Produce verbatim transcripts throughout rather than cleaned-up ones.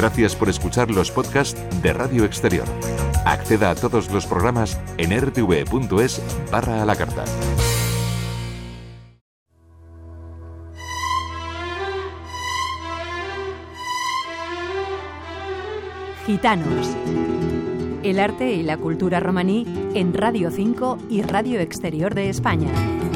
Gracias por escuchar los podcasts de Radio Exterior. Acceda a todos los programas en r t v punto es barra a la carta. Gitanos. El arte y la cultura romaní en Radio cinco y Radio Exterior de España.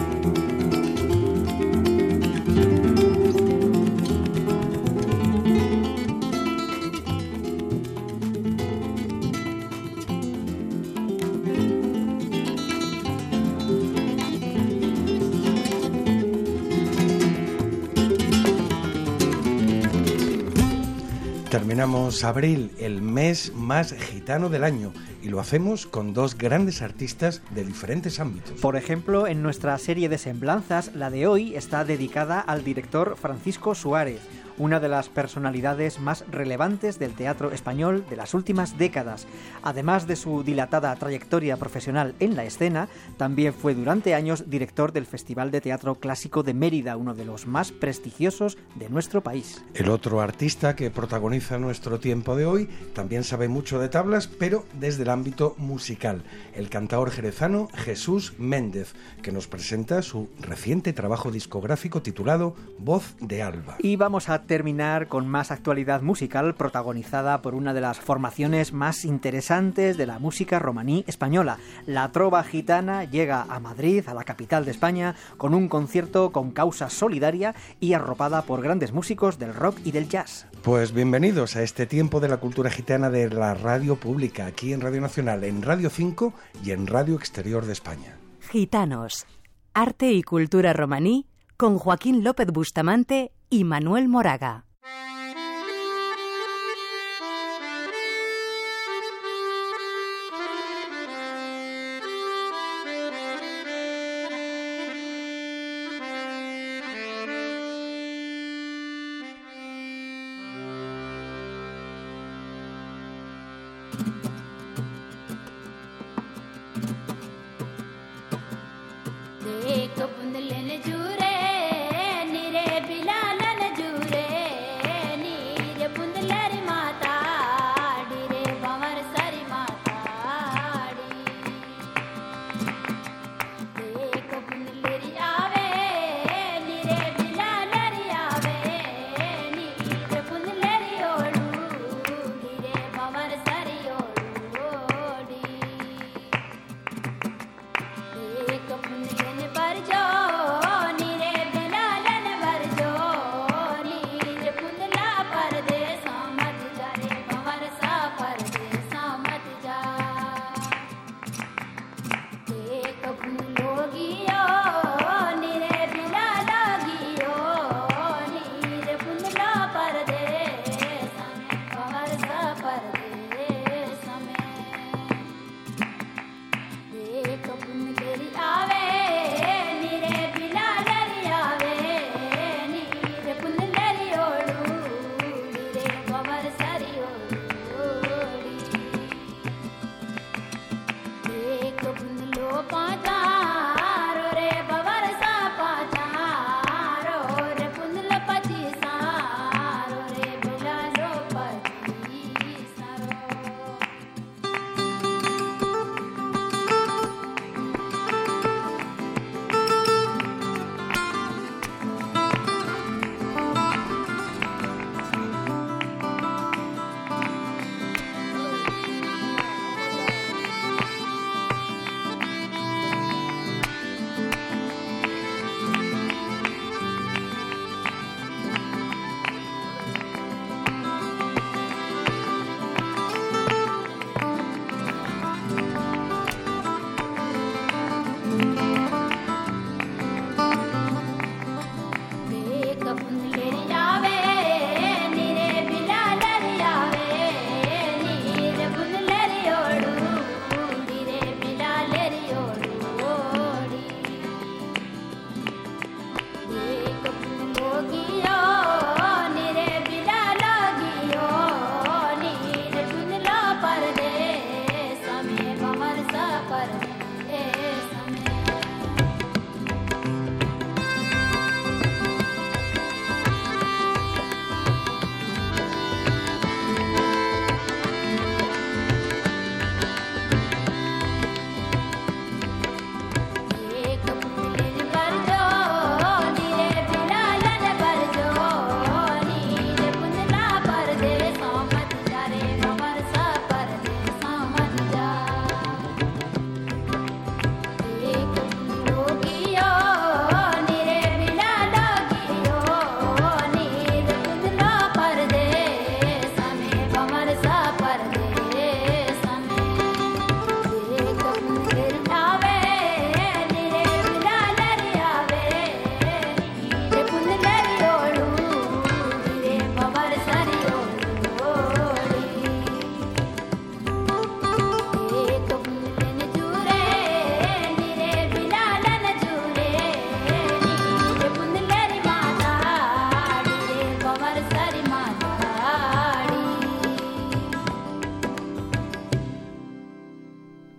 Terminamos abril, el mes más gitano del año, y lo hacemos con dos grandes artistas de diferentes ámbitos. Por ejemplo, en nuestra serie de semblanzas, la de hoy está dedicada al director Francisco Suárez, una de las personalidades más relevantes del teatro español de las últimas décadas. Además de su dilatada trayectoria profesional en la escena, también fue durante años director del Festival de Teatro Clásico de Mérida, uno de los más prestigiosos de nuestro país. El otro artista que protagoniza nuestro tiempo de hoy también sabe mucho de tablas, pero desde el ámbito musical. El cantaor jerezano Jesús Méndez, que nos presenta su reciente trabajo discográfico titulado Voz de Alba. Y vamos a terminar con más actualidad musical protagonizada por una de las formaciones más interesantes de la música romaní española. La Trova Gitana llega a Madrid, a la capital de España, con un concierto con causa solidaria y arropada por grandes músicos del rock y del jazz. Pues bienvenidos a este tiempo de la cultura gitana de la radio pública, aquí en Radio Nacional, en Radio cinco y en Radio Exterior de España. Gitanos, arte y cultura romaní, con Joaquín López Bustamante y Manuel Moraga. देखो बुंदलन जूरे निरे बिलालन जूरे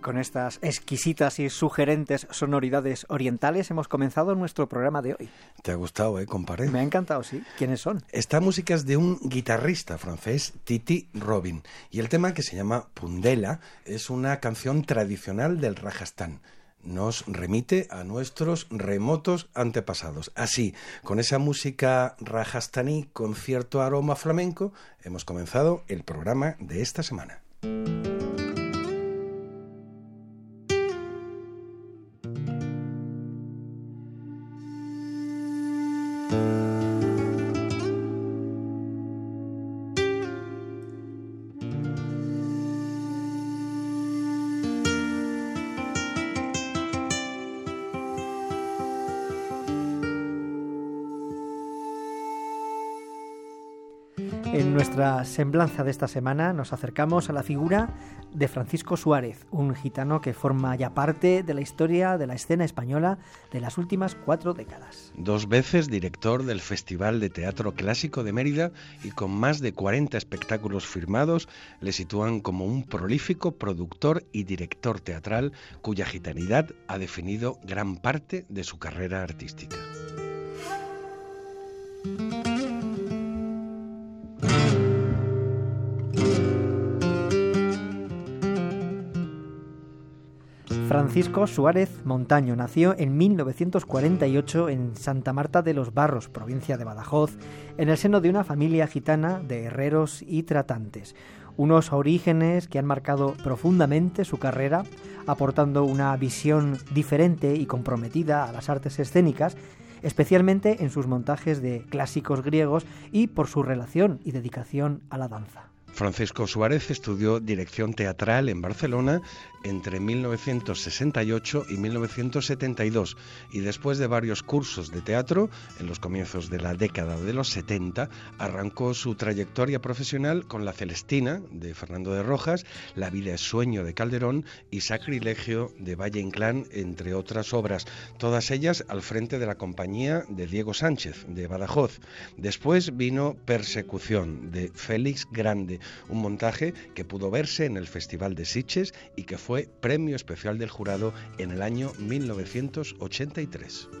con estas exquisitas y sugerentes sonoridades orientales hemos comenzado nuestro programa de hoy. ¿Te ha gustado, eh, compadre? Me ha encantado, sí. ¿Quiénes son? Esta música es de un guitarrista francés, Titi Robin, y el tema, que se llama Pundela, es una canción tradicional del Rajastán. Nos remite a nuestros remotos antepasados. Así, con esa música rajastaní con cierto aroma flamenco, hemos comenzado el programa de esta semana. En nuestra semblanza de esta semana nos acercamos a la figura de Francisco Suárez, un gitano que forma ya parte de la historia de la escena española de las últimas cuatro décadas. Dos veces director del Festival de Teatro Clásico de Mérida y con más de cuarenta espectáculos firmados, le sitúan como un prolífico productor y director teatral cuya gitanidad ha definido gran parte de su carrera artística. Francisco Suárez Montaño nació en mil novecientos cuarenta y ocho en Santa Marta de los Barros, provincia de Badajoz, en el seno de una familia gitana de herreros y tratantes. Unos orígenes que han marcado profundamente su carrera, aportando una visión diferente y comprometida a las artes escénicas, especialmente en sus montajes de clásicos griegos y por su relación y dedicación a la danza. Francisco Suárez estudió dirección teatral en Barcelona entre mil novecientos sesenta y ocho y mil novecientos setenta y dos, y después de varios cursos de teatro, en los comienzos de la década de los setenta, arrancó su trayectoria profesional con La Celestina, de Fernando de Rojas, La vida es sueño, de Calderón, y Sacrilegio, de Valle Inclán, entre otras obras, todas ellas al frente de la compañía de Diego Sánchez, de Badajoz. Después vino Persecución, de Félix Grande, un montaje que pudo verse en el Festival de Sitges y que fue premio especial del jurado en el año mil novecientos ochenta y tres.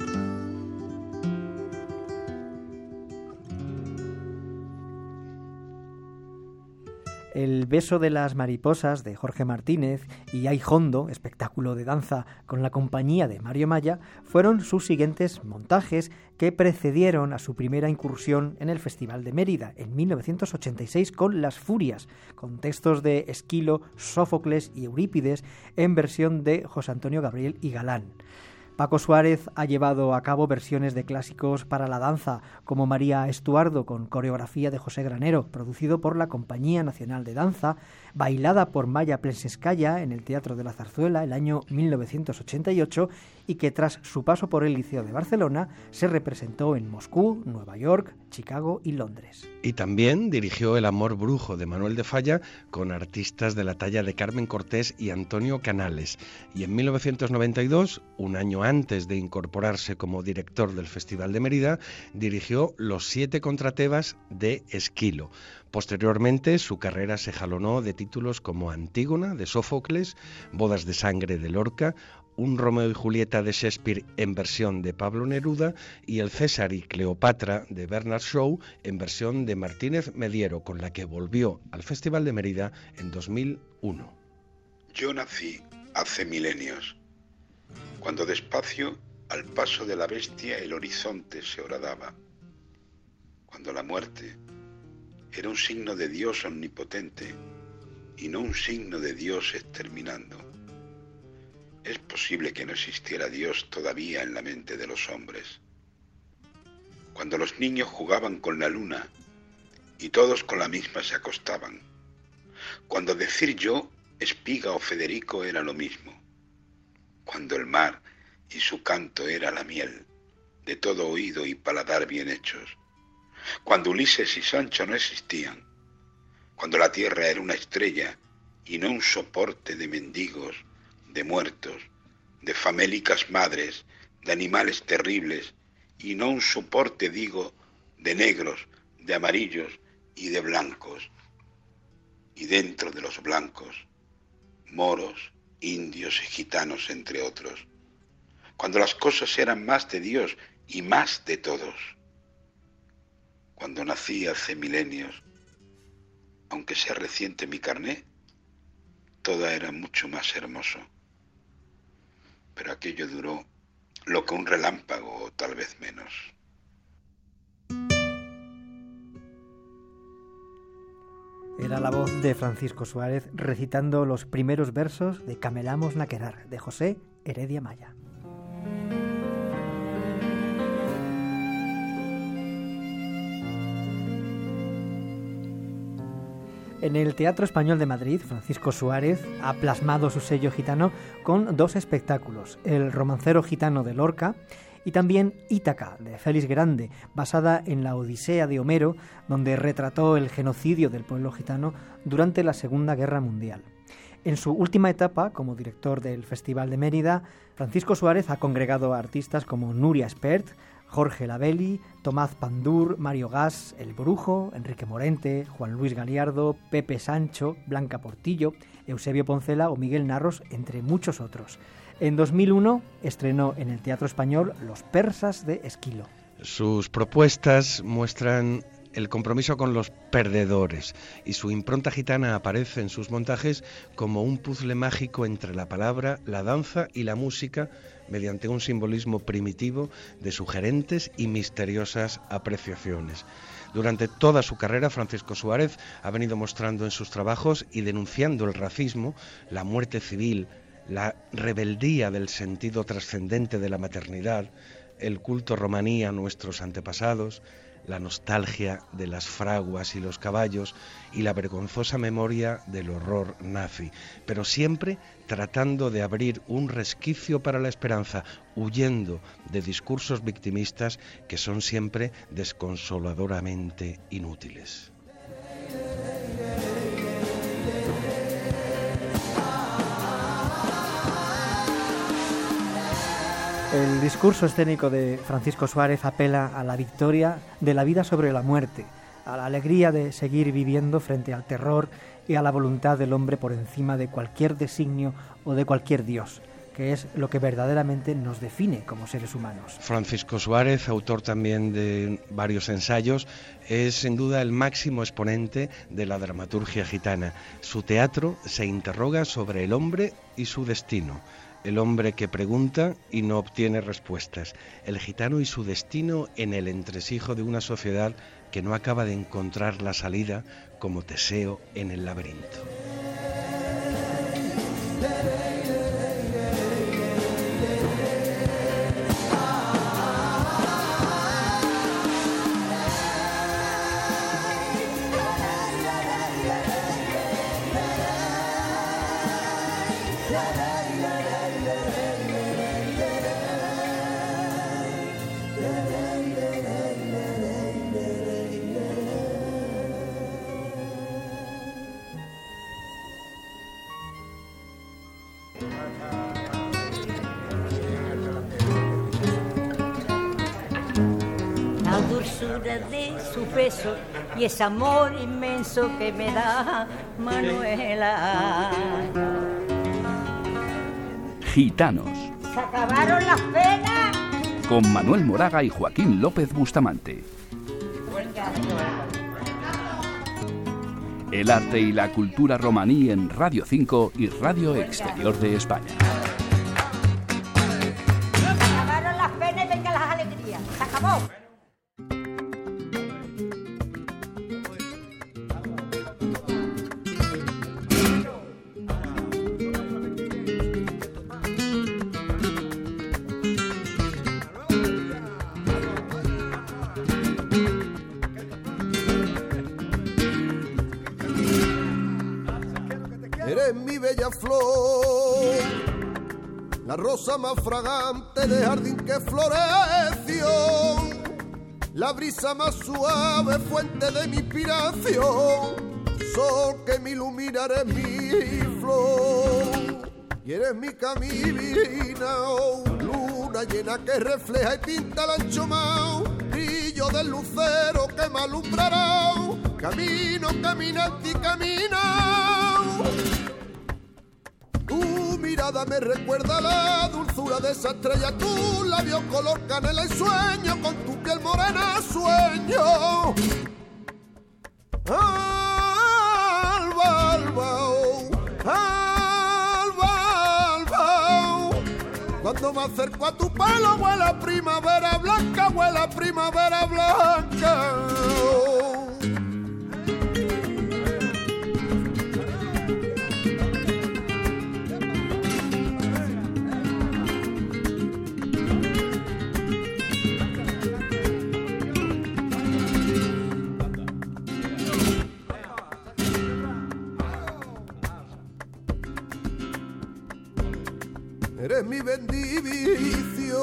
El beso de las mariposas, de Jorge Martínez, y Ay Hondo, espectáculo de danza con la compañía de Mario Maya, fueron sus siguientes montajes que precedieron a su primera incursión en el Festival de Mérida en mil novecientos ochenta y seis con Las Furias, con textos de Esquilo, Sófocles y Eurípides en versión de José Antonio Gabriel y Galán. Paco Suárez ha llevado a cabo versiones de clásicos para la danza, como María Estuardo, con coreografía de José Granero, producido por la Compañía Nacional de Danza, bailada por Maya Plenskaya en el Teatro de la Zarzuela el año mil novecientos ochenta y ocho, y que tras su paso por el Liceo de Barcelona se representó en Moscú, Nueva York, Chicago y Londres. Y también dirigió El amor brujo, de Manuel de Falla, con artistas de la talla de Carmen Cortés y Antonio Canales. Y en mil novecientos noventa y dos, un año antes de incorporarse como director del Festival de Mérida, dirigió Los siete contratebas de Esquilo. Posteriormente, su carrera se jalonó de títulos como Antígona, de Sófocles, Bodas de sangre, de Lorca, Un Romeo y Julieta de Shakespeare en versión de Pablo Neruda y El César y Cleopatra de Bernard Shaw en versión de Martínez Mediero, con la que volvió al Festival de Mérida en dos mil uno. Yo nací hace milenios, cuando despacio, al paso de la bestia, el horizonte se horadaba, cuando la muerte era un signo de Dios omnipotente y no un signo de Dios exterminando. Es posible que no existiera Dios todavía en la mente de los hombres. Cuando los niños jugaban con la luna y todos con la misma se acostaban. Cuando decir yo, Espiga o Federico era lo mismo. Cuando el mar y su canto era la miel, de todo oído y paladar bien hechos. Cuando Ulises y Sancho no existían. Cuando la tierra era una estrella y no un soporte de mendigos, de muertos, de famélicas madres, de animales terribles, y no un soporte, digo, de negros, de amarillos y de blancos. Y dentro de los blancos, moros indios y gitanos entre otros, cuando las cosas eran más de Dios y más de todos. Cuando nací hace milenios, aunque sea reciente mi carné, todo era mucho más hermoso. Pero aquello duró lo que un relámpago o tal vez menos. Era la voz de Francisco Suárez recitando los primeros versos de Camelamos na querar, de José Heredia Maya. En el Teatro Español de Madrid, Francisco Suárez ha plasmado su sello gitano con dos espectáculos, El romancero gitano de Lorca y también Ítaca, de Félix Grande, basada en la Odisea de Homero, donde retrató el genocidio del pueblo gitano durante la Segunda Guerra Mundial. En su última etapa como director del Festival de Mérida, Francisco Suárez ha congregado a artistas como Nuria Espert, Jorge Labelli, Tomás Pandur, Mario Gas, El Brujo, Enrique Morente, Juan Luis Galiardo, Pepe Sancho, Blanca Portillo, Eusebio Poncela o Miguel Narros, entre muchos otros. En dos mil uno estrenó en el Teatro Español Los Persas de Esquilo. Sus propuestas muestran el compromiso con los perdedores y su impronta gitana aparece en sus montajes como un puzzle mágico entre la palabra, la danza y la música, mediante un simbolismo primitivo de sugerentes y misteriosas apreciaciones. Durante toda su carrera, Francisco Suárez ha venido mostrando en sus trabajos y denunciando el racismo, la muerte civil, la rebeldía del sentido trascendente de la maternidad, el culto romaní a nuestros antepasados, la nostalgia de las fraguas y los caballos y la vergonzosa memoria del horror nazi, pero siempre tratando de abrir un resquicio para la esperanza, huyendo de discursos victimistas que son siempre desconsoladoramente inútiles. El discurso escénico de Francisco Suárez apela a la victoria de la vida sobre la muerte, a la alegría de seguir viviendo frente al terror y a la voluntad del hombre por encima de cualquier designio o de cualquier dios, que es lo que verdaderamente nos define como seres humanos. Francisco Suárez, autor también de varios ensayos, es sin duda el máximo exponente de la dramaturgia gitana. Su teatro se interroga sobre el hombre y su destino. El hombre que pregunta y no obtiene respuestas. El gitano y su destino en el entresijo de una sociedad que no acaba de encontrar la salida, como Teseo en el laberinto. La dulzura de su beso y ese amor inmenso que me da Manuela. Gitanos. Se acabaron las penas. Con Manuel Moraga y Joaquín López Bustamante. El arte y la cultura romaní en Radio cinco y Radio Exterior de España. Se acabaron las penas y vengan las alegrías. Se acabó. Eres mi bella flor, la rosa más fragante de jardín que floreció, la brisa más suave, fuente de mi inspiración, sol que me ilumina, eres mi flor, y eres mi camina, oh, luna llena que refleja y pinta el ancho mar, brillo del lucero que me alumbrará, camino, caminante y camina. Tu mirada mirada me recuerda la dulzura de esa estrella, tus labios color canela y sueño, con tu piel morena sueño. Alba, alba, oh, alba, alba, oh. Cuando me acerco a tu pelo huele a primavera blanca, huele a primavera blanca, oh. Eres mi bendición,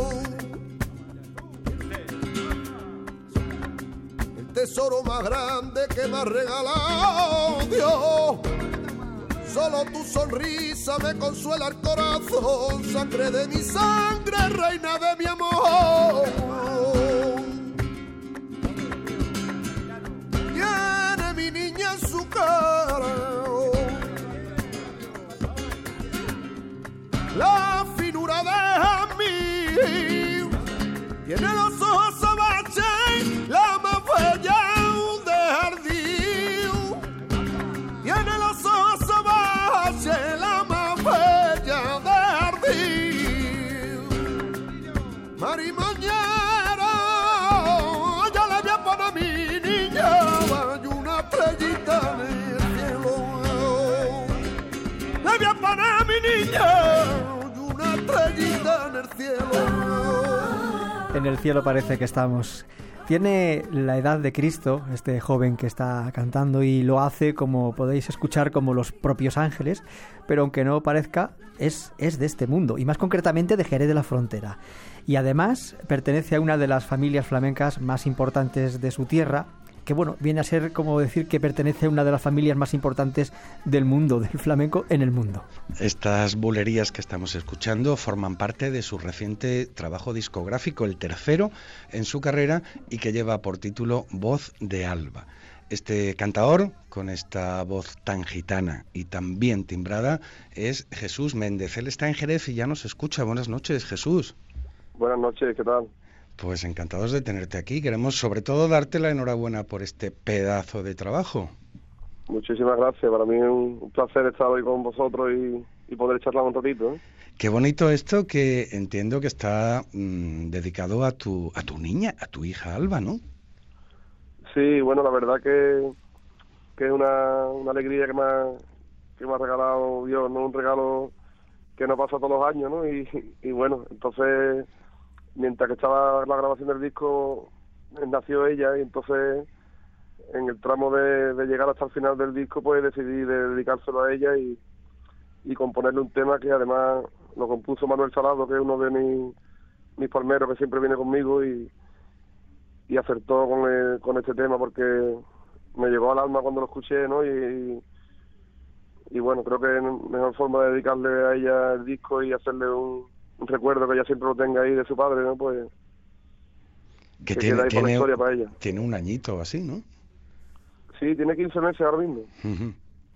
el tesoro más grande que me ha regalado Dios. Solo tu sonrisa me consuela el corazón, sangre de mi sangre, reina de mi amor. Tiene mi niña en su cara la finura de mí, tiene los ojos abaches, la más bella de jardín, tiene los ojos abaches, la más bella de jardín. Mari Mañera, ya le voy a poner a mi niña, hay una estrellita en el cielo, le voy a poner a mi niña en el cielo. En el cielo parece que estamos. Tiene la edad de Cristo, este joven que está cantando, y lo hace, como podéis escuchar, como los propios ángeles, pero aunque no parezca, es, es de este mundo, y más concretamente de Jerez de la Frontera. Y además pertenece a una de las familias flamencas más importantes de su tierra, que bueno, viene a ser como decir que pertenece a una de las familias más importantes del mundo, del flamenco en el mundo. Estas bulerías que estamos escuchando forman parte de su reciente trabajo discográfico, el tercero en su carrera, y que lleva por título Voz de Alba. Este cantador, con esta voz tan gitana y tan bien timbrada, es Jesús Méndez. Él está en Jerez y ya nos escucha. Buenas noches, Jesús. Buenas noches, ¿qué tal? Pues encantados de tenerte aquí. Queremos sobre todo darte la enhorabuena por este pedazo de trabajo. Muchísimas gracias. Para mí es un placer estar hoy con vosotros y, y poder charlar un ratito, ¿eh? Qué bonito esto, que entiendo que está mmm, dedicado a tu a tu niña, a tu hija Alba, ¿no? Sí, bueno, la verdad que, que es una, una alegría que me, ha, que me ha regalado Dios, ¿no? Un regalo que no pasa todos los años, ¿no? Y, y bueno, entonces, mientras que estaba la grabación del disco, nació ella, y entonces en el tramo de, de llegar hasta el final del disco, pues decidí de dedicárselo a ella y, y componerle un tema que además lo compuso Manuel Salado, que es uno de mis, mis palmeros que siempre viene conmigo, y, y acertó con, el, con este tema porque me llegó al alma cuando lo escuché, ¿no? Y, y bueno, creo que es la mejor forma de dedicarle a ella el disco y hacerle un, un recuerdo que ella siempre lo tenga ahí de su padre, ¿no? Pues que, que tiene, tiene, historia para ella. Tiene un añito así, ¿no? Sí, tiene quince meses ahora mismo. Uh-huh.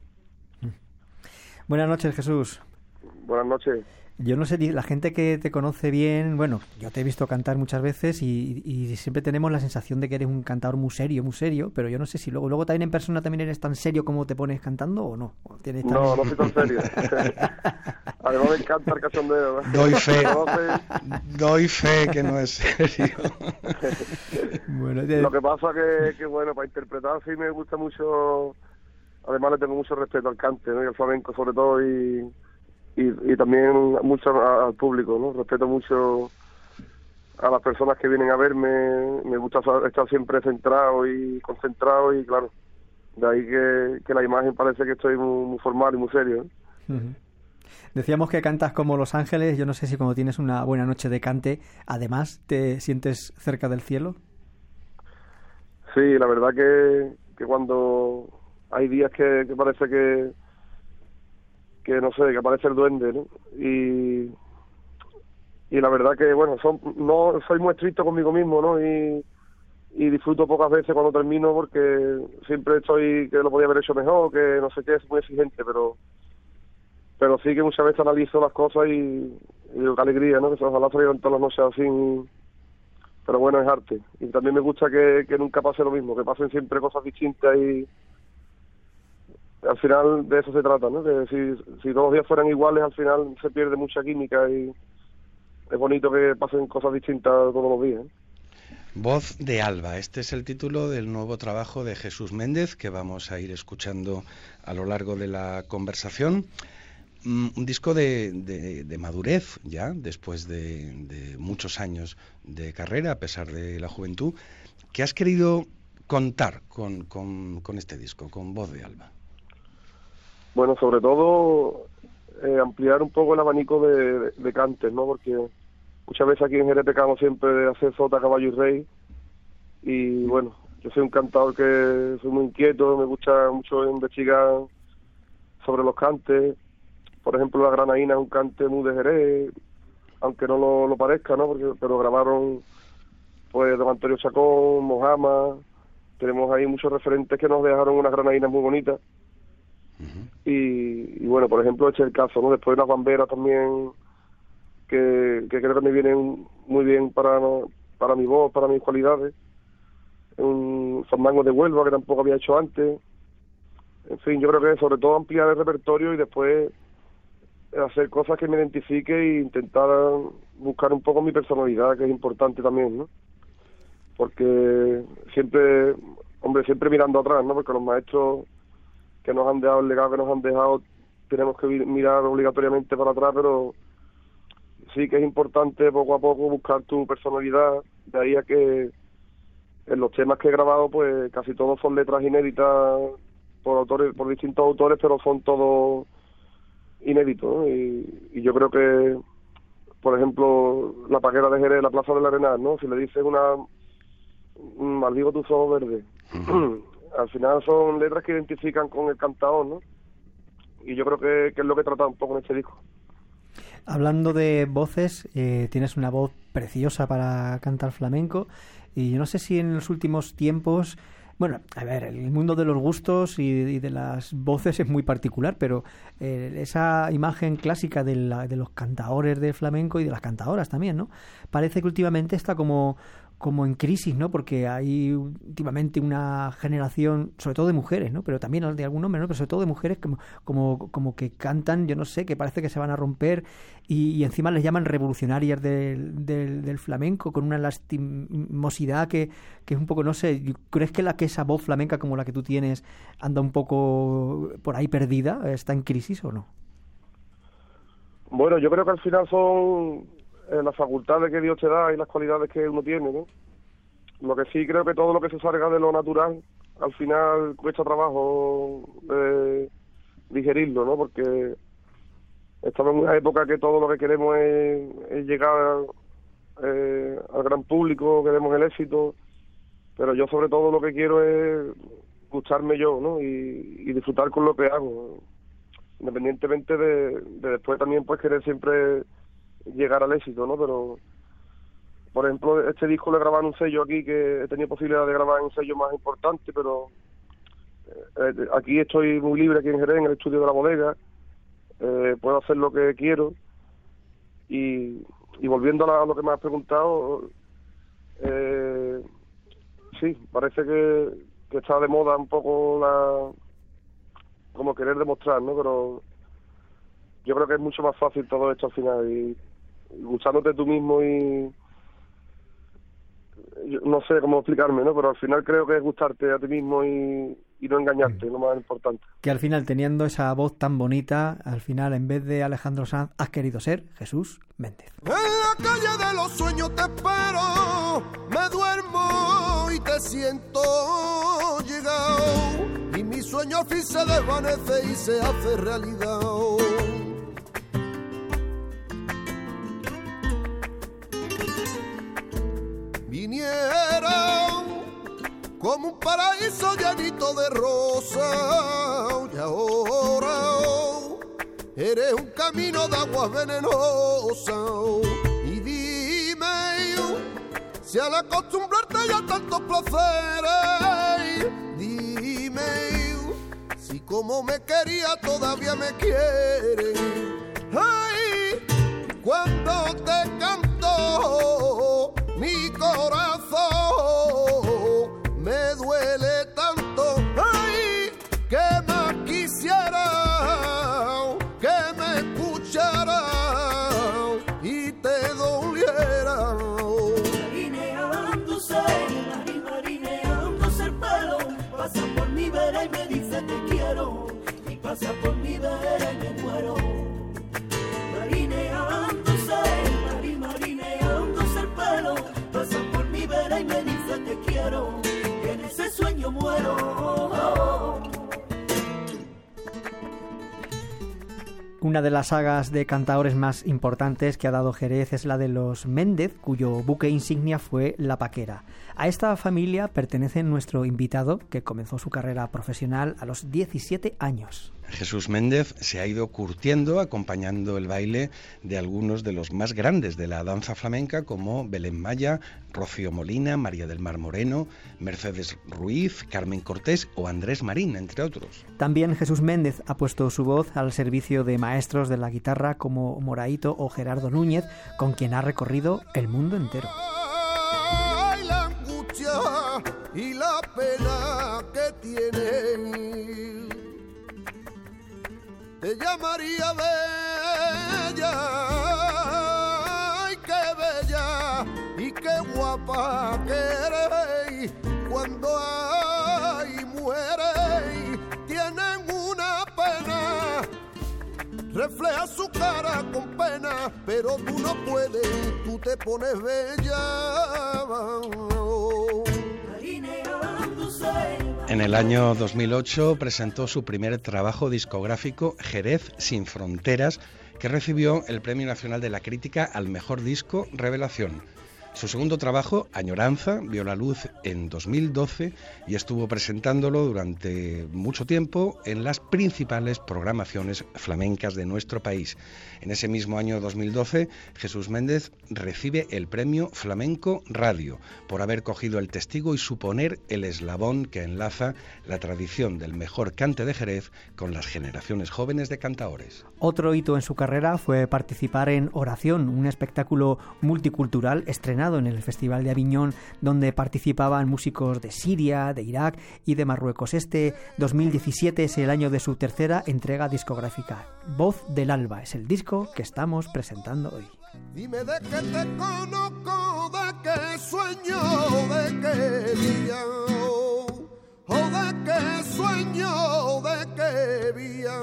Buenas noches, Jesús. Buenas noches. Yo no sé, la gente que te conoce bien, bueno, yo te he visto cantar muchas veces y, y siempre tenemos la sensación de que eres un cantador muy serio, muy serio, pero yo no sé si luego luego también en persona también eres tan serio como te pones cantando o no. ¿O tienes tan... No, no soy tan serio. Además me encanta el cachondeo, ¿no? Doy fe, doy fe que no es serio. Bueno, te... Lo que pasa que, que, bueno, para interpretar sí me gusta mucho, además le tengo mucho respeto al cante, ¿no? Y al flamenco sobre todo, y... Y, y también mucho al público, ¿no? Respeto mucho a las personas que vienen a verme, me gusta estar siempre centrado y concentrado, y claro, de ahí que, que la imagen parece que estoy muy, muy formal y muy serio, ¿eh? Uh-huh. Decíamos que cantas como Los Ángeles. Yo no sé si cuando tienes una buena noche de cante, además te sientes cerca del cielo. Sí, la verdad que, que cuando hay días que, que parece que que no sé, que aparece el duende, ¿no? Y, y la verdad que, bueno, son, no soy muy estricto conmigo mismo, ¿no? Y, y disfruto pocas veces cuando termino porque siempre estoy que lo podía haber hecho mejor, que no sé qué, es muy exigente, pero pero sí que muchas veces analizo las cosas y, y digo, qué alegría, ¿no? Que ojalá salieran todas las noches así, pero bueno, es arte. Y también me gusta que, que nunca pase lo mismo, que pasen siempre cosas distintas y al final de eso se trata, ¿no? Que si, si todos los días fueran iguales, al final se pierde mucha química y es bonito que pasen cosas distintas todos los días, ¿eh? Voz de Alba, este es el título del nuevo trabajo de Jesús Méndez que vamos a ir escuchando a lo largo de la conversación. Un disco de, de, de madurez ya, después de, de muchos años de carrera, a pesar de la juventud. ¿Qué has querido contar con, con, con este disco, con Voz de Alba? Bueno, sobre todo eh, ampliar un poco el abanico de, de, de cantes, ¿no? Porque muchas veces aquí en Jerez pecamos siempre de hacer sota, caballo y rey. Y bueno, yo soy un cantador que soy muy inquieto, me gusta mucho investigar sobre los cantes. Por ejemplo, La Granaína es un cante muy de Jerez, aunque no lo, lo parezca, ¿no? Porque, pero grabaron pues don Antonio Chacón, Mojama. Tenemos ahí muchos referentes que nos dejaron unas granadinas muy bonitas. Uh-huh. Y, y bueno, por ejemplo, este es el caso, ¿no? Después unas bamberas también que, que creo que me vienen muy bien para, para mi voz, para mis cualidades. Un fandango de Huelva que tampoco había hecho antes. En fin, yo creo que sobre todo ampliar el repertorio y después hacer cosas que me identifique e intentar buscar un poco mi personalidad, que es importante también, ¿no? Porque siempre, hombre, siempre mirando atrás, ¿no? Porque los maestros que nos han dejado, el legado que nos han dejado, tenemos que mirar obligatoriamente para atrás, pero sí que es importante poco a poco buscar tu personalidad. De ahí a que en los temas que he grabado, pues casi todos son letras inéditas por autores, por distintos autores, pero son todos inéditos, ¿no? Y, y yo creo que, por ejemplo, La Paquera de Jerez, La Plaza del Arenal, ¿no? Si le dices una maldigo tus ojos verdes, uh-huh. Al final son letras que identifican con el cantador, ¿no? Y yo creo que, que es lo que he tratado un poco en este disco. Hablando de voces, eh, tienes una voz preciosa para cantar flamenco y yo no sé si en los últimos tiempos... Bueno, a ver, el mundo de los gustos y, y de las voces es muy particular, pero eh, esa imagen clásica de, la, de los cantadores de flamenco y de las cantadoras también, ¿no? Parece que últimamente está como, como en crisis, ¿no? Porque hay últimamente una generación, sobre todo de mujeres, ¿no? Pero también de algún hombre, ¿no? Pero sobre todo de mujeres como, como, como que cantan, yo no sé, que parece que se van a romper y, y encima les llaman revolucionarias del, del, del flamenco con una lastimosidad que, que es un poco, no sé, ¿crees que la que esa voz flamenca como la que tú tienes anda un poco por ahí perdida? ¿Está en crisis o no? Bueno, yo creo que al final son eh, las facultades que Dios te da y las cualidades que uno tiene, ¿no? Lo que sí creo que todo lo que se salga de lo natural, al final cuesta trabajo eh, digerirlo, ¿no? Porque estamos en una época que todo lo que queremos es, es llegar eh, al gran público, queremos el éxito, pero yo sobre todo lo que quiero es gustarme yo, ¿no? Y, y disfrutar con lo que hago, independientemente de, de después también pues querer siempre llegar al éxito, ¿no? Pero, por ejemplo, este disco lo he grabado en un sello aquí, que he tenido posibilidad de grabar en un sello más importante, pero eh, aquí estoy muy libre, aquí en Jerez, en el estudio de La Bodega, eh, puedo hacer lo que quiero. Y, y volviendo a, la, a lo que me has preguntado, eh, sí, parece que, que está de moda un poco la como querer demostrar, ¿no? Pero yo creo que es mucho más fácil todo esto al final, y, y gustándote tú mismo y yo no sé cómo explicarme, ¿no? Pero al final creo que es gustarte a ti mismo y, y no engañarte, mm. lo más importante. Que al final, teniendo esa voz tan bonita, al final, en vez de Alejandro Sanz, has querido ser Jesús Méndez. En la calle de los sueños te espero, me duermo y te siento llegado, y mi sueño al fin se desvanece y se hace realidad. Vinieron como un paraíso llenito de rosas, y ahora eres un camino de aguas venenosas. Y dime si al acostumbrarte ya a tantos placeres, dime si Si como me quería todavía me quiere. Ay, cuando te canto mi corazón me duele tanto. Ay, que más quisiera que me escuchara y te doliera. Marineándose, marineándose el pelo, pasa por mi vera y me dice te quiero, y pasa por mi vera y me muero. Marineándose, mari, marineándose el pelo, pasa por mi vera y me dice te quiero, y en ese sueño muero. Una de las sagas de cantaores más importantes que ha dado Jerez es la de los Méndez, cuyo buque insignia fue La Paquera. A esta familia pertenece nuestro invitado, que comenzó su carrera profesional a los diecisiete años. Jesús Méndez se ha ido curtiendo acompañando el baile de algunos de los más grandes de la danza flamenca, como Belén Maya, Rocío Molina, María del Mar Moreno, Mercedes Ruiz, Carmen Cortés o Andrés Marín, entre otros. También Jesús Méndez ha puesto su voz al servicio de maestros de la guitarra como Moraito o Gerardo Núñez, con quien ha recorrido el mundo entero. Ay, la angustia y la pena que tiene. Te llamaría bella, ay, qué bella y qué guapa que eres. Cuando hay mujeres tienen una pena, refleja su cara con pena, pero tú no puedes, tú te pones bella. En el año dos mil ocho presentó su primer trabajo discográfico, Jerez sin Fronteras, que recibió el Premio Nacional de la Crítica al Mejor Disco Revelación. Su segundo trabajo, Añoranza, vio la luz en dos mil doce y estuvo presentándolo durante mucho tiempo en las principales programaciones flamencas de nuestro país. En ese mismo año dos mil doce, Jesús Méndez recibe el premio Flamenco Radio por haber cogido el testigo y suponer el eslabón que enlaza la tradición del mejor cante de Jerez con las generaciones jóvenes de cantaores. Otro hito en su carrera fue participar en Oración, un espectáculo multicultural estrenado en el Festival de Aviñón, donde participaban músicos de Siria, de Irak y de Marruecos. Este dos mil diecisiete es el año de su tercera entrega discográfica. Voz del Alba es el disco que estamos presentando hoy. Dime de qué te conozco, de qué sueño, de qué día, o de qué sueño, de qué día,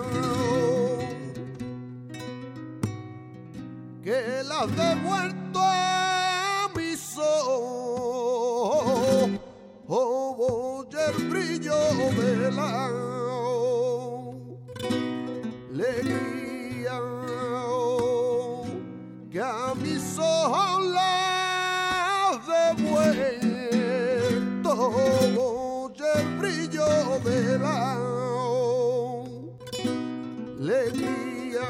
que la has devuelto a mis ojos, oh, voy el brillo de la alegría, que a mis ojos la has devuelto, voy el brillo de la alegría.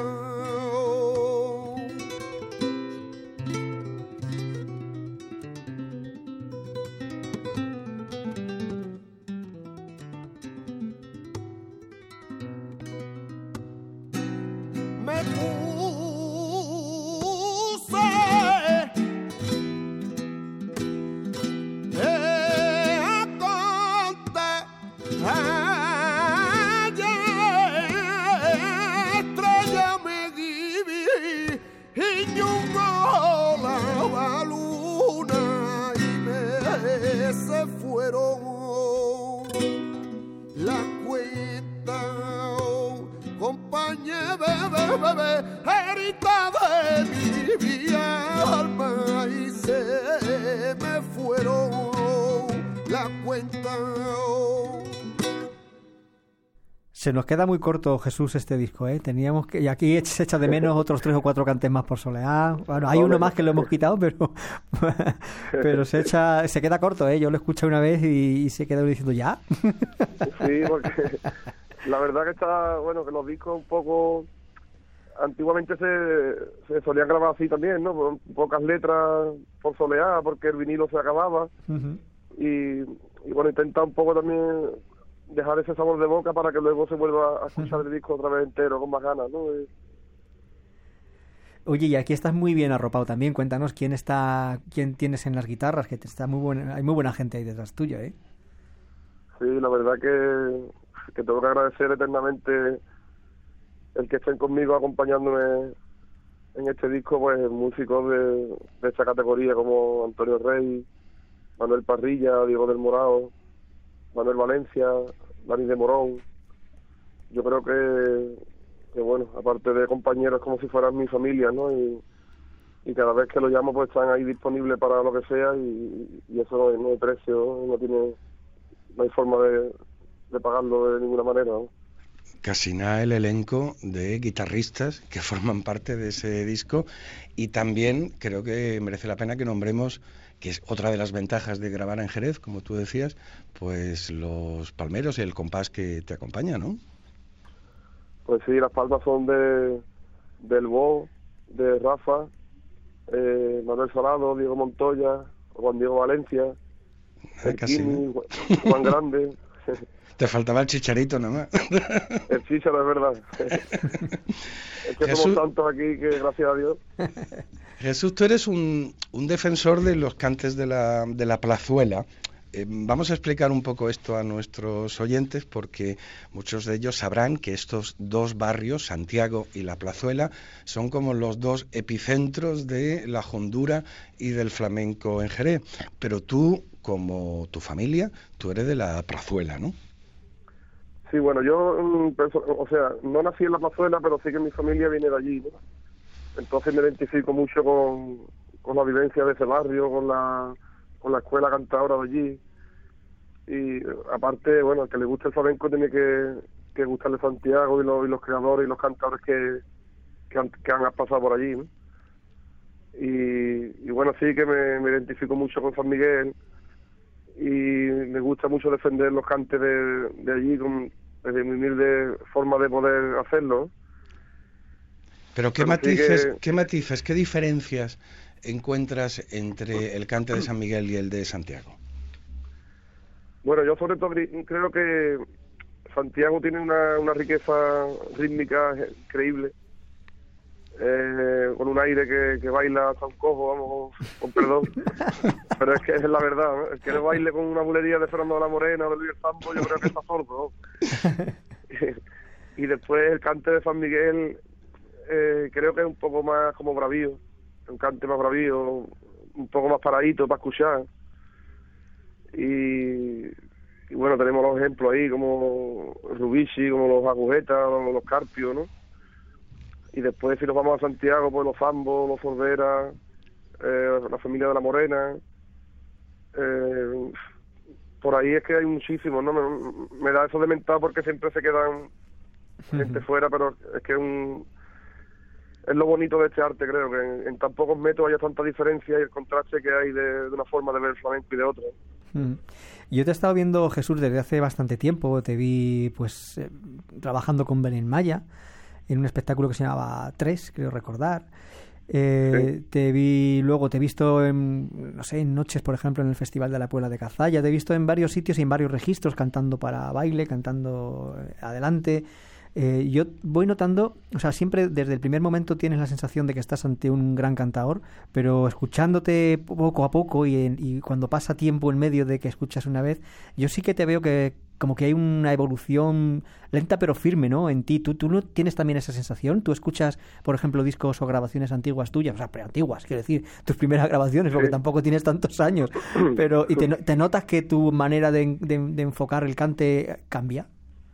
Me puse eh, a contar estrella me diví y no la luna y me se fueron la cuenta. Compañía, bebé, bebé, herida de mi alma y se me fueron la cuenta. Se nos queda muy corto, Jesús, este disco, ¿eh? Teníamos que... Y aquí se echa de menos otros tres o cuatro cantes más por soleá. Bueno, hay uno más que lo hemos quitado, pero... pero se echa... Se queda corto, ¿eh? Yo lo escuché una vez y, y se quedó diciendo, ¿ya? Sí, porque... La verdad que está, bueno, que los discos un poco, antiguamente se, se solían grabar así también, ¿no? Con pocas letras por soleá, porque el vinilo se acababa. Uh-huh. y, y bueno, intenta un poco también dejar ese sabor de boca para que luego se vuelva a escuchar el disco otra vez entero, con más ganas, ¿no? Y... Oye, y aquí estás muy bien arropado también. Cuéntanos quién está, quién tienes en las guitarras, que te está muy buena, hay muy buena gente ahí detrás tuya, ¿eh? Sí, la verdad que, que tengo que agradecer eternamente el que estén conmigo acompañándome en este disco, pues músicos de, de esta categoría como Antonio Rey, Manuel Parrilla, Diego del Morao, Manuel Valencia, Dani de Morón. Yo creo que, que bueno, aparte de compañeros como si fueran mi familia, ¿no? Y, y cada vez que lo llamo pues están ahí disponibles para lo que sea y, y eso no hay, no hay precio, no tiene, no hay forma de, de pagarlo de ninguna manera, ¿no? Casi nada el elenco de guitarristas que forman parte de ese disco, y también creo que merece la pena que nombremos, que es otra de las ventajas de grabar en Jerez, como tú decías, pues los palmeros y el compás que te acompaña, ¿no? Pues sí, las palmas son de del Bo, de Rafa, eh, Manuel Salado, Diego Montoya, Juan Diego Valencia, el Kini, Juan Grande. Te faltaba el Chicharito nada más. El Chicharo, es verdad. Es que Jesús, somos tantos aquí que gracias a Dios. Jesús, tú eres un, un defensor de los cantes de la, de la plazuela. Eh, vamos a explicar un poco esto a nuestros oyentes, porque muchos de ellos sabrán que estos dos barrios, Santiago y La Plazuela, son como los dos epicentros de la hondura y del flamenco en Jerez. Pero tú, como tu familia, tú eres de La Plazuela, ¿no? Sí, bueno, yo, o sea, no nací en La Plazuela, pero sí que mi familia viene de allí, ¿no? Entonces me identifico mucho con, con la vivencia de ese barrio, con la con la escuela cantadora de allí. Y aparte, bueno, al que le guste el flamenco tiene que, que gustarle Santiago y los, y los creadores y los cantadores que, que, han, que han pasado por allí, ¿no? Y, y bueno, sí que me, me identifico mucho con San Miguel y me gusta mucho defender los cantes de, de allí con, desde mi humilde forma de poder hacerlo. Pero qué Pero matices, sí que... qué matices, qué diferencias encuentras entre el cante de San Miguel y el de Santiago? Bueno, yo sobre todo creo que Santiago tiene una, una riqueza rítmica increíble, eh, con un aire que, que baila hasta un cojo, vamos, con perdón, pero es que es la verdad, ¿no? El que no baile con una bulería de Fernando de la Morena o de Luis Sambo, yo creo que está sordo, ¿no? Y después el cante de San Miguel, eh, creo que es un poco más como bravío, un cante más bravío, un poco más paradito para escuchar. Y, y bueno, tenemos los ejemplos ahí como Rubici, como los Agujetas, los, los Carpios, ¿no? Y después si nos vamos a Santiago, pues los Zambos, los Forderas, eh, la familia de la Morena, eh, por ahí es que hay muchísimos, ¿no? Me, me da eso de mental porque siempre se quedan gente fuera, pero es que es un... es lo bonito de este arte, creo, que en, en tan pocos metros haya tanta diferencia y el contraste que hay de, de una forma de ver el flamenco y de otra. Mm. Yo te he estado viendo, Jesús, desde hace bastante tiempo. Te vi pues eh, trabajando con Belén Maya en un espectáculo que se llamaba Tres, creo recordar. Eh, sí. Te vi, luego te he visto en, no sé, en noches, por ejemplo, en el Festival de la Puebla de Cazalla. Te he visto en varios sitios y en varios registros, cantando para baile, cantando adelante. Eh, yo voy notando, o sea, siempre desde el primer momento tienes la sensación de que estás ante un gran cantador, pero escuchándote poco a poco y, en, y cuando pasa tiempo en medio de que escuchas una vez, yo sí que te veo que como que hay una evolución lenta pero firme, ¿no? En ti. ¿Tú, tú no tienes también esa sensación? ¿Tú escuchas, por ejemplo, discos o grabaciones antiguas tuyas? O sea, preantiguas, quiero decir, tus primeras grabaciones, porque sí. Tampoco tienes tantos años, pero ¿y te, te notas que tu manera de, de, de enfocar el cante cambia?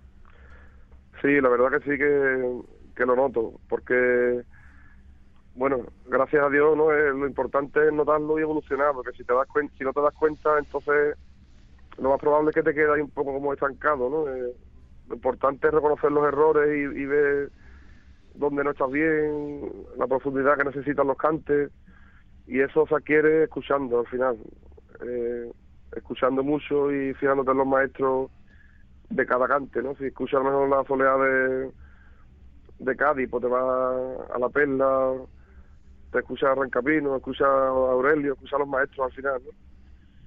Sí, la verdad que sí que, que lo noto, porque, bueno, gracias a Dios, ¿no? Eh, lo importante es notarlo y evolucionar, porque si te das cuenta, si no te das cuenta, entonces lo más probable es que te quedes ahí un poco como estancado, ¿no? Eh, lo importante es reconocer los errores y, y ver dónde no estás bien, la profundidad que necesitan los cantes, y eso se adquiere escuchando al final, eh, escuchando mucho y fijándote en los maestros de cada cante, ¿no? Si escuchas a lo mejor la soleá de, de Cádiz, pues te vas a La Perla, te escuchas a Rancapino, escuchas a Aurelio, escuchas a los maestros al final, ¿no?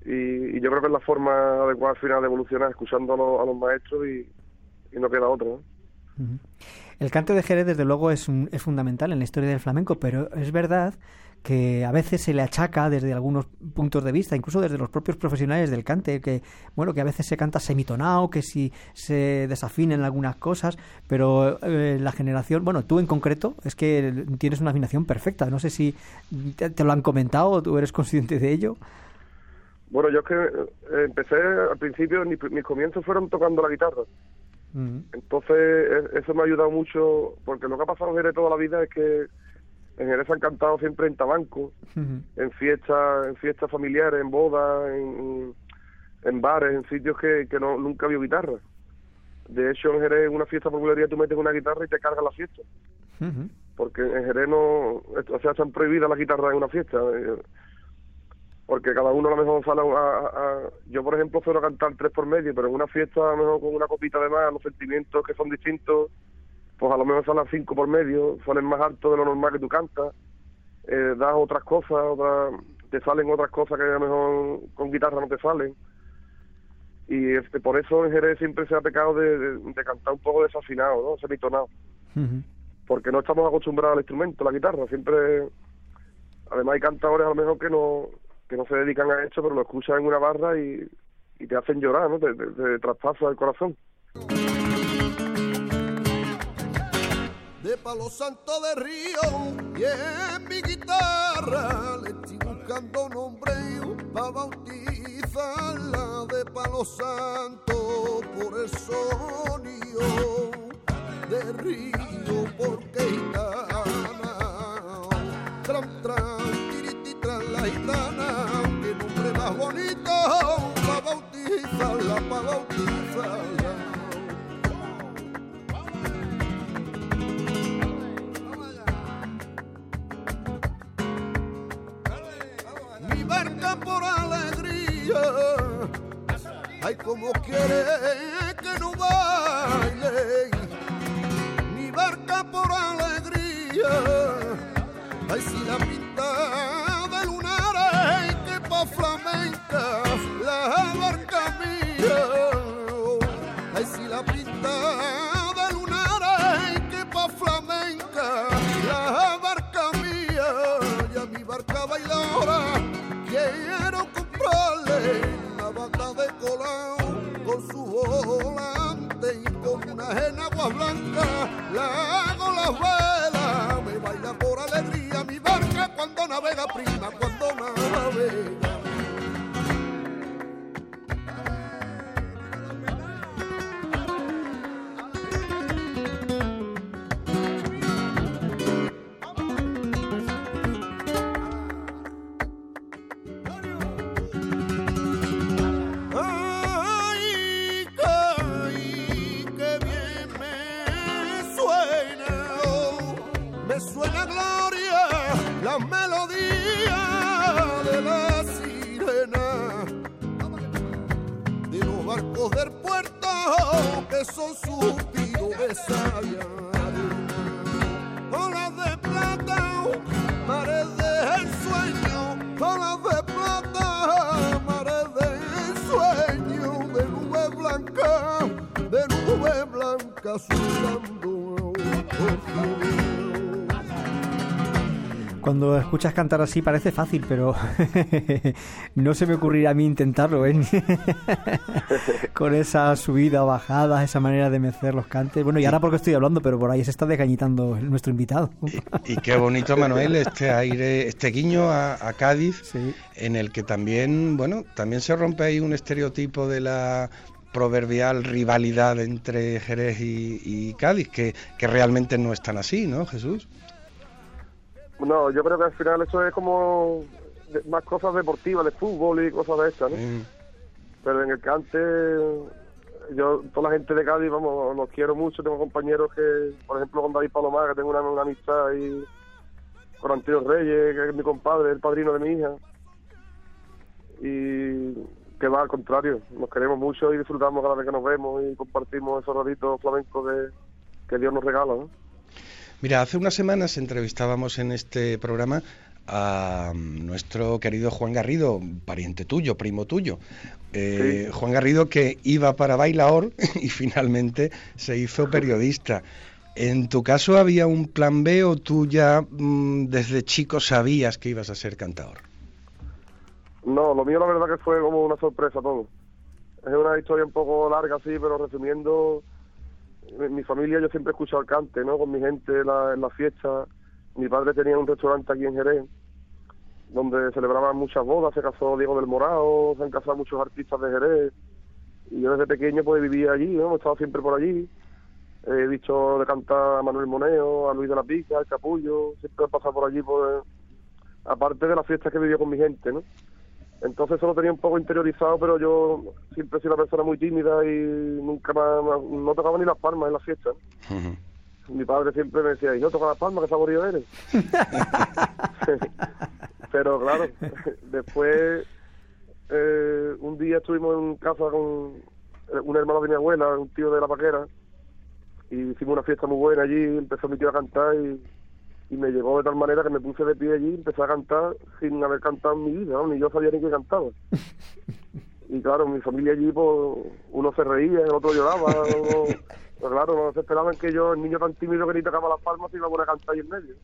y, y yo creo que es la forma adecuada al final de evolucionar, escuchando a los, a los maestros y, y no queda otra, ¿no? Uh-huh. El cante de Jerez, desde luego, es, un, es fundamental en la historia del flamenco, pero es verdad que a veces se le achaca desde algunos puntos de vista, incluso desde los propios profesionales del cante, que bueno, que a veces se canta semitonado, que si se desafinen algunas cosas, pero eh, la generación, bueno, tú en concreto, es que tienes una afinación perfecta. No sé si te, te lo han comentado o tú eres consciente de ello. Bueno, yo es que eh, empecé al principio, mis, mis comienzos fueron tocando la guitarra. Uh-huh. Entonces, eso me ha ayudado mucho, porque lo que ha pasado en Jerez toda la vida es que en Jerez han cantado siempre en tabanco, uh-huh. en fiestas, en fiestas familiares, en bodas, en, en bares, en sitios que, que no, nunca había guitarra. De hecho, en Jerez, en una fiesta popularidad, tú metes una guitarra y te cargas la fiesta. Uh-huh. Porque en Jerez no, o sea, están prohibidas las guitarras en una fiesta. Porque cada uno a lo mejor sale a, a, a... Yo, por ejemplo, suelo cantar tres por medio, pero en una fiesta, a lo mejor con una copita de más, los sentimientos que son distintos, pues a lo mejor salen cinco por medio, salen más alto de lo normal que tú cantas, eh, das otras cosas, otras, te salen otras cosas que a lo mejor con guitarra no te salen. Y este, por eso en Jerez siempre se ha pecado de, de, de cantar un poco desafinado, ¿no? Semitonado. Uh-huh. Porque no estamos acostumbrados al instrumento, la guitarra. Siempre, además hay cantadores a lo mejor que no que no se dedican a esto, pero lo escuchan en una barra y, y te hacen llorar, ¿no? Te, te, te traspasa el corazón. De Palo Santo de Río y en mi guitarra le estoy buscando nombre para bautizarla. De Palo Santo por el sonido de Río, porque gitana, tran tran, tiriti tran la gitana, que nombre más bonito para bautizarla, para bautizarla. Barca por alegría, ay, como quiere que no baile. Mi barca por alegría, ay, si la pinta de lunares, que pa' flamenca la barca mía. Ay, si la pinta de lunares, que pa' flamenca la barca mía. Ya mi barca bailadora, quiero comprarle una bata de colao con su volante y con una en agua blanca. La hago las velas, me baila por alegría mi barca cuando navega, prima, cuando navega. Suena gloria la melodía de la sirena de los barcos del puerto que son suspiros de saya. Olas de plata, mares de ensueño, olas de plata, mares de ensueño, de nube blanca, de nube blanca sudando. Cuando escuchas cantar así parece fácil, pero no se me ocurrirá a mí intentarlo, ¿eh? Con esa subida o bajada, esa manera de mecer los cantes. Bueno, y ahora porque estoy hablando, pero por ahí se está desgañitando nuestro invitado. Y, y qué bonito, Manuel, este aire, este guiño a, a Cádiz, sí, en el que también, bueno, también se rompe ahí un estereotipo de la proverbial rivalidad entre Jerez y, y Cádiz, que, que realmente no es tan así, ¿no, Jesús? No, yo creo que al final eso es como más cosas deportivas, de fútbol y cosas de estas, ¿no? Mm. Pero en el cante, yo, toda la gente de Cádiz, vamos, los quiero mucho. Tengo compañeros que, por ejemplo, con David Palomar, que tengo una, una amistad ahí, con Antonio Reyes, que es mi compadre, el padrino de mi hija. Y que va, al contrario, nos queremos mucho y disfrutamos cada vez que nos vemos y compartimos esos ratitos flamencos que, que Dios nos regala, ¿no? Mira, hace unas semanas entrevistábamos en este programa a nuestro querido Juan Garrido, pariente tuyo, primo tuyo. Eh, sí. Juan Garrido, que iba para bailaor y finalmente se hizo periodista. ¿En tu caso había un plan B o tú ya mmm, desde chico sabías que ibas a ser cantador? No, lo mío la verdad que fue como una sorpresa todo. Es una historia un poco larga, sí, pero resumiendo, en mi familia yo siempre he escuchado el cante, ¿no? Con mi gente en la, en la fiesta. Mi padre tenía un restaurante aquí en Jerez, donde celebraban muchas bodas, se casó Diego del Morao, se han casado muchos artistas de Jerez. Y yo desde pequeño pues vivía allí, ¿no? He estado siempre por allí. He dicho de cantar a Manuel Moneo, a Luis de la Pica, al Capullo, siempre he pasado por allí, pues, aparte de las fiestas que vivió con mi gente, ¿no? Entonces eso lo tenía un poco interiorizado, pero yo siempre he sido una persona muy tímida y nunca más, no tocaba ni las palmas en las fiestas. Uh-huh. Mi padre siempre me decía, ¿y no toca las palmas? ¿Qué saborío eres? Pero claro, después eh, un día estuvimos en casa con un hermano de mi abuela, un tío de la Paquera, y hicimos una fiesta muy buena allí, empezó mi tío a cantar y, y me llegó de tal manera que me puse de pie allí y empecé a cantar sin haber cantado en mi vida, ¿no? Ni yo sabía ni qué cantaba. Y claro, mi familia allí, pues, uno se reía, el otro lloraba, uno, pues claro, no se esperaban que yo, el niño tan tímido que ni tocaba las palmas, iba a poner a cantar ahí en medio.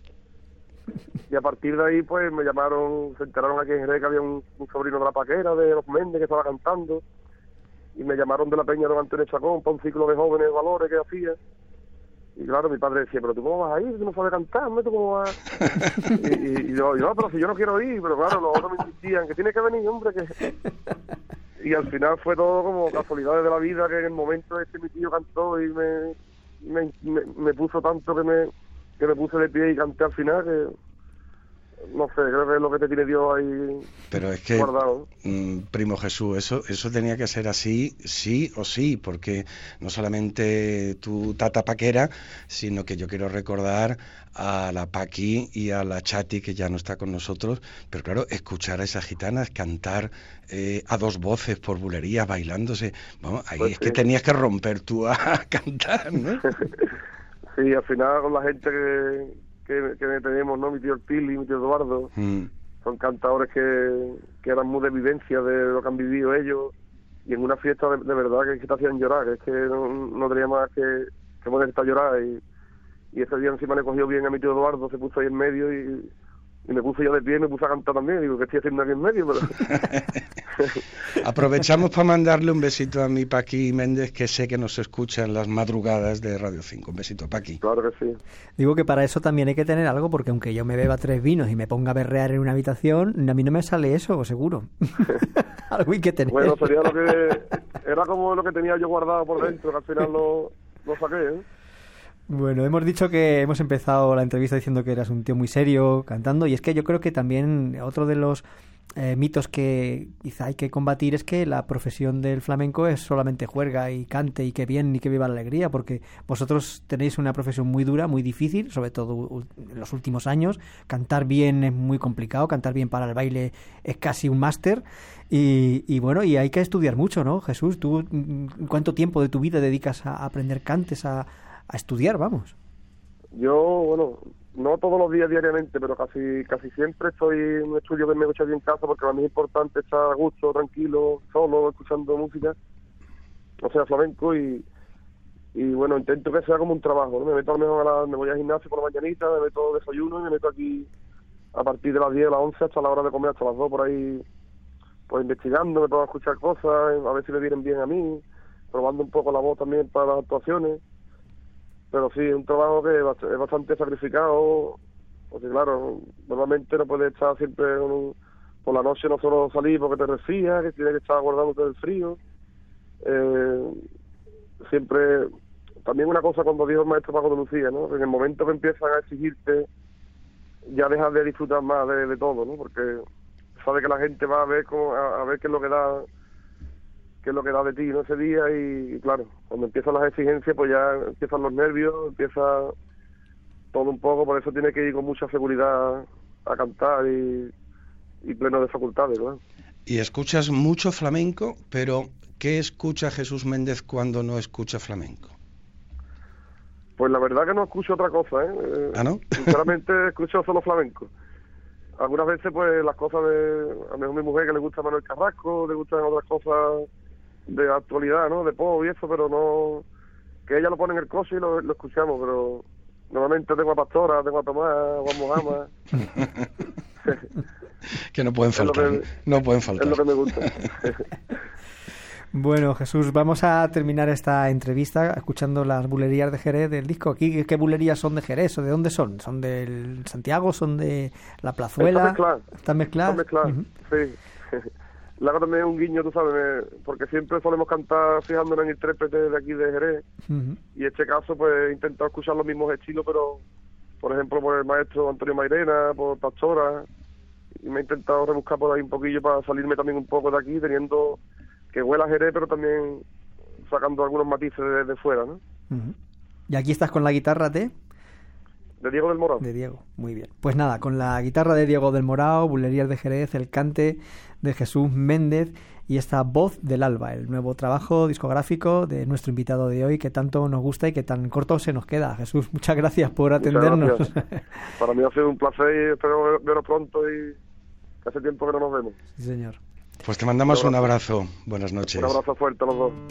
Y a partir de ahí, pues, me llamaron, se enteraron aquí en Jerez que había un, un sobrino de la Paquera, de los Méndez, que estaba cantando, y me llamaron de la Peña de Antonio Chacón para un ciclo de jóvenes valores que hacía. Y claro, mi padre decía, pero tú cómo vas a ir, tú no sabes cantar, ¿no? ¿Tú cómo vas? Y, y, y yo, no, pero si yo no quiero ir, pero claro, los otros me insistían, que tiene que venir, hombre, que... Y al final fue todo como casualidades de la vida, que en el momento este mi tío cantó y me, me, me, me puso tanto que me, que me puse de pie y canté al final, que... No sé, creo que es lo que te tiene Dios ahí. Pero es que, guardado. Mmm, primo Jesús, eso eso tenía que ser así, sí o sí, porque no solamente tu tata Paquera, sino que yo quiero recordar a la Paqui y a la Chati, que ya no está con nosotros, pero claro, escuchar a esas gitanas cantar eh, a dos voces por bulerías, bailándose, vamos, ahí pues es sí. Que tenías que romper tú a cantar, ¿no? Sí, al final con la gente que... Que, que tenemos, ¿no? Mi tío Pili, mi tío Eduardo, mm. son cantadores que, que eran muy de vivencia de lo que han vivido ellos, y en una fiesta de, de verdad que, que te hacían llorar, que es que no, no tenía más que, que poder a llorar, y, y ese día encima le cogió bien a mi tío Eduardo, se puso ahí en medio y, y me puse yo de pie y me puse a cantar también, digo, ¿qué estoy haciendo aquí en medio? Pero... Aprovechamos para mandarle un besito a mi Paqui Méndez, que sé que nos escucha en las madrugadas de Radio cinco. Un besito, Paqui. Claro que sí. Digo que para eso también hay que tener algo, porque aunque yo me beba tres vinos y me ponga a berrear en una habitación, a mí no me sale eso, seguro. Algo hay que tener. Bueno, sería lo que... Era como lo que tenía yo guardado por dentro, que al final lo, lo saqué, ¿eh? Bueno, hemos dicho que hemos empezado la entrevista diciendo que eras un tío muy serio cantando, y es que yo creo que también otro de los eh, mitos que quizá hay que combatir es que la profesión del flamenco es solamente juerga y cante y que bien y que viva la alegría, porque vosotros tenéis una profesión muy dura, muy difícil, sobre todo en los últimos años. Cantar bien es muy complicado, cantar bien para el baile es casi un máster, y, y bueno, y hay que estudiar mucho, ¿no, Jesús? ¿Tú cuánto tiempo de tu vida dedicas a aprender cantes, a a estudiar, vamos? Yo, bueno, no todos los días diariamente, pero casi casi siempre estoy en un estudio que me he hecho aquí en casa, porque para mí es importante estar a gusto, tranquilo, solo, escuchando música, o sea, flamenco, y y bueno, intento que sea como un trabajo, ¿no? Me meto a lo mejor a la, me voy al gimnasio por la mañanita, me meto desayuno y me meto aquí a partir de las diez, las once, hasta la hora de comer, hasta las dos, por ahí, pues investigando, me pongo a escuchar cosas, a ver si me vienen bien a mí, probando un poco la voz también para las actuaciones. Pero sí, es un trabajo que es bastante sacrificado, porque claro, normalmente no puedes estar siempre un, por la noche, no solo salir porque te resfrías, que tienes que estar guardándote del frío. Eh, siempre, también una cosa cuando dijo el maestro Paco de Lucía, ¿no? En el momento que empiezan a exigirte, ya dejas de disfrutar más de, de todo, ¿no? Porque sabe que la gente va a ver cómo, a, a ver qué es lo que da... qué es lo que da de ti, ¿no? Ese día, y, y claro, cuando empiezan las exigencias, pues ya empiezan los nervios, empieza todo un poco, por eso tiene que ir con mucha seguridad a cantar y, y pleno de facultades, ¿no? Y escuchas mucho flamenco, pero ¿qué escucha Jesús Méndez cuando no escucha flamenco? Pues la verdad que no escucho otra cosa, ¿eh? ¿Ah, no? Sinceramente escucho solo flamenco. algunas veces pues las cosas de, a lo mejor mi mujer que le gusta Manuel Carrasco, le gustan otras cosas de actualidad, ¿no? De pop y eso, pero no, que ella lo pone en el coche y lo, lo escuchamos, pero normalmente tengo a Pastora, tengo a Tomás, a Juan Mojama. Que no pueden faltar, que, no pueden faltar. Es lo que me gusta. Bueno, Jesús, vamos a terminar esta entrevista escuchando las bulerías de Jerez del disco. Aquí, ¿qué bulerías son de Jerez o de dónde son? ¿Son del Santiago? ¿Son de la Plazuela? Están mezcladas. ¿Están mezcladas? Están mezcladas, uh-huh. Sí. Le hago también un guiño, tú sabes, porque siempre solemos cantar fijándonos en intérpretes de aquí de Jerez, uh-huh. y en este caso pues he intentado escuchar los mismos estilos, pero por ejemplo por el maestro Antonio Mairena, por Pastora, y me he intentado rebuscar por ahí un poquillo para salirme también un poco de aquí, teniendo que huela a Jerez, pero también sacando algunos matices de, de fuera, ¿no? Uh-huh. Y aquí estás con la guitarra de... De Diego del Morao. De Diego, muy bien. Pues nada, con la guitarra de Diego del Morao, bulerías de Jerez, el cante de Jesús Méndez y esta Voz del Alba, el nuevo trabajo discográfico de nuestro invitado de hoy, que tanto nos gusta y que tan corto se nos queda. Jesús, muchas gracias por atendernos. Gracias. Para mí ha sido un placer y espero veros pronto, y hace tiempo que no nos vemos. Sí, señor. Pues te mandamos un abrazo. Un abrazo. Buenas noches. Un abrazo fuerte a los dos.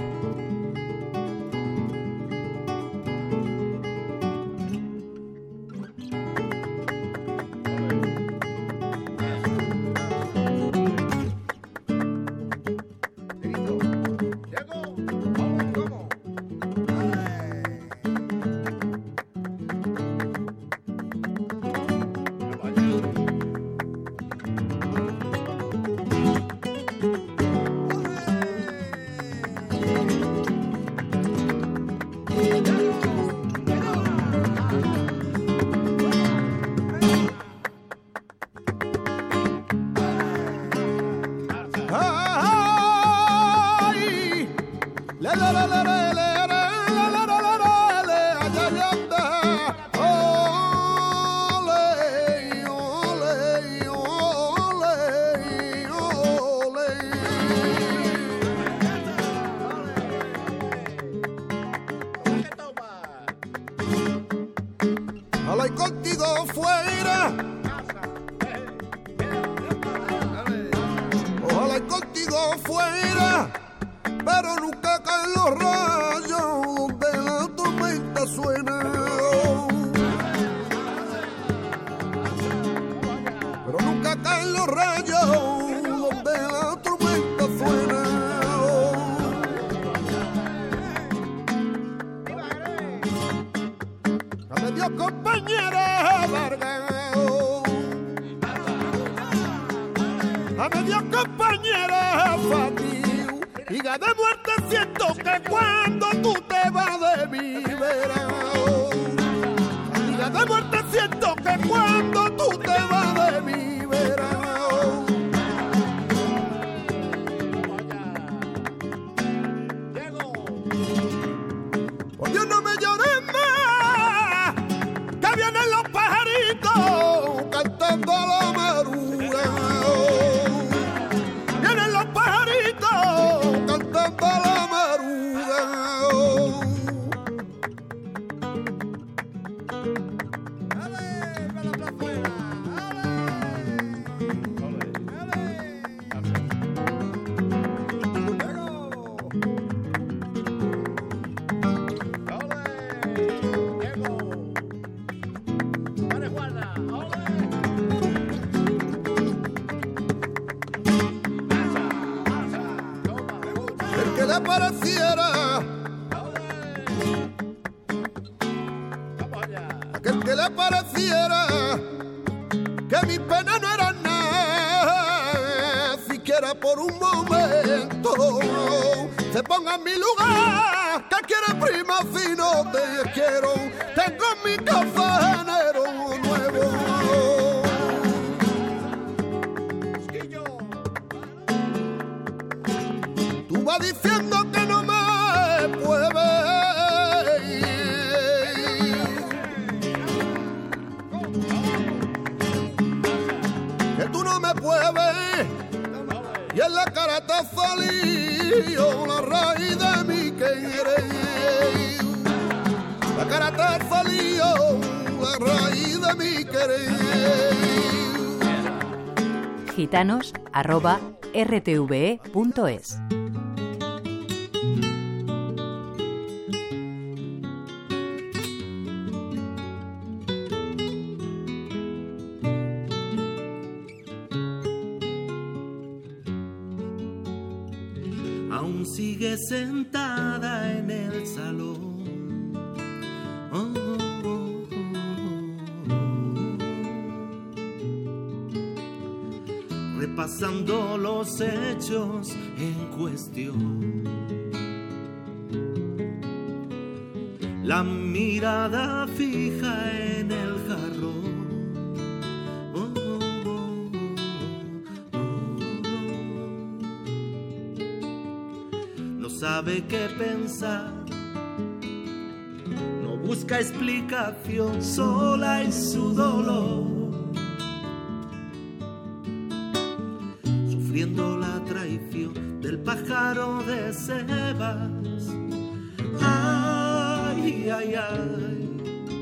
gitanos arroba r t v e punto es. Aún sigue sentada en el salón. Oh, oh, oh, oh. Repasando los hechos en cuestión. La mirada fija en el jarrón. Sabe qué pensar, no busca explicación, sola en su dolor, sufriendo la traición del pájaro de Sebas. Ay, ay, ay.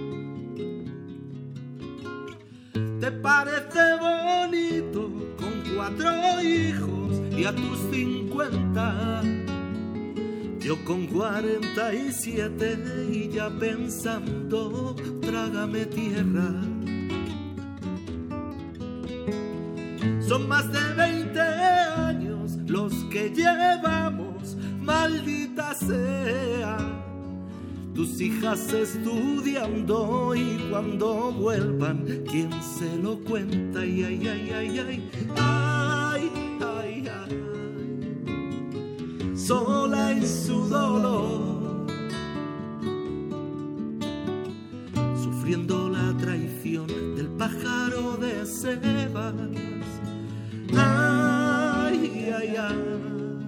¿Te parece bonito con cuatro hijos y a tus cincuenta? Yo con cuarenta y siete y ya pensando, trágame tierra. Son más de veinte años los que llevamos, maldita sea. Tus hijas estudiando y cuando vuelvan, ¿quién se lo cuenta? Ay, ay, ay, ay, ay, ay, ay, ay. Sola en su dolor, sufriendo la traición del pájaro de Sebas. Ay, ay, ay.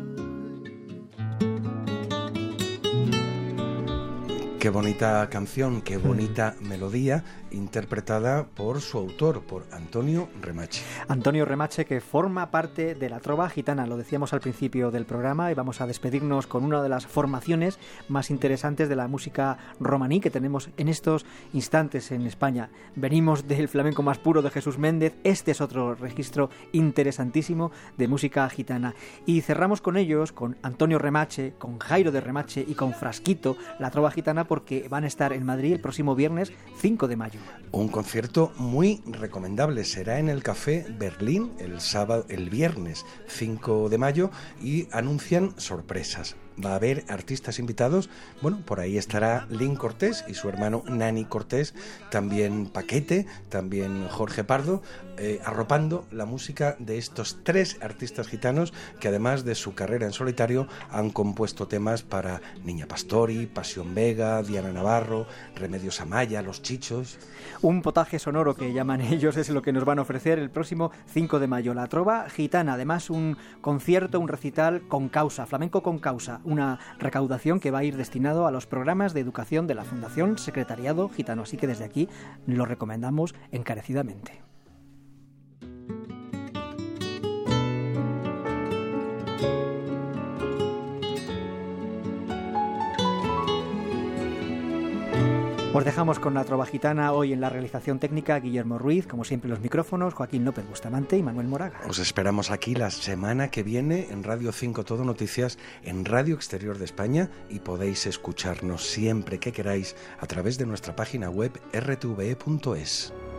Qué bonita canción, qué bonita melodía, interpretada por su autor, por Antonio Remache. Antonio Remache, que forma parte de la trova gitana, lo decíamos al principio del programa, y vamos a despedirnos con una de las formaciones más interesantes de la música romaní que tenemos en estos instantes en España. Venimos del flamenco más puro de Jesús Méndez, este es otro registro interesantísimo de música gitana. Y cerramos con ellos, con Antonio Remache, con Jairo de Remache y con Frasquito, la trova gitana, porque van a estar en Madrid el próximo viernes cinco de mayo. Un concierto muy recomendable, será en el Café Berlín el sábado, el viernes cinco de mayo, y anuncian sorpresas. Va a haber artistas invitados, bueno, por ahí estará Lynn Cortés y su hermano Nani Cortés, también Paquete, también Jorge Pardo, eh, arropando la música de estos tres artistas gitanos que además de su carrera en solitario han compuesto temas para Niña Pastori, Pasión Vega, Diana Navarro, Remedios Amaya, Los Chichos. Un potaje sonoro que llaman ellos es lo que nos van a ofrecer el próximo cinco de mayo, la trova gitana, además un concierto, un recital con causa, flamenco con causa, una recaudación que va a ir destinado a los programas de educación de la Fundación Secretariado Gitano, así que desde aquí lo recomendamos encarecidamente. Os dejamos con la trova gitana, hoy en la realización técnica Guillermo Ruiz, como siempre los micrófonos Joaquín López Bustamante y Manuel Moraga. Os esperamos aquí la semana que viene en Radio cinco Todo Noticias, en Radio Exterior de España, y podéis escucharnos siempre que queráis a través de nuestra página web r t v e punto es.